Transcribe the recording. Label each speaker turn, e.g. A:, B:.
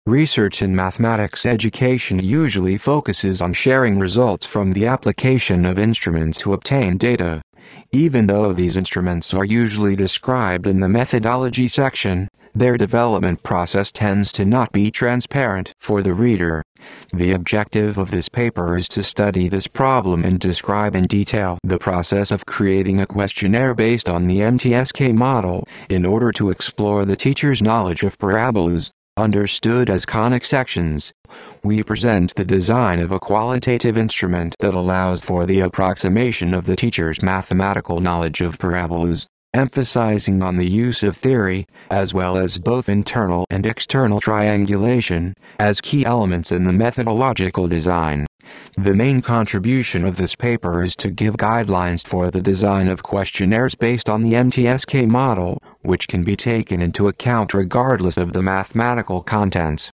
A: Research in mathematics education usually focuses on sharing results from the application of instruments to obtain data. Even though these instruments are usually described in the methodology section, their development process tends to not be transparent for the reader. The objective of this paper is to study this problem and describe in detail the process of creating a questionnaire based on the MTSK model, in order to explore the teacher's knowledge of parabolas, understood as conic sections. We present the design of a qualitative instrument that allows for the approximation of the teacher's mathematical knowledge of parabolas, emphasizing on the use of theory, as well as both internal and external triangulation, as key elements in the methodological design. The main contribution of this paper is to give guidelines for the design of questionnaires based on the MTSK model, which can be taken into account regardless of the mathematical contents.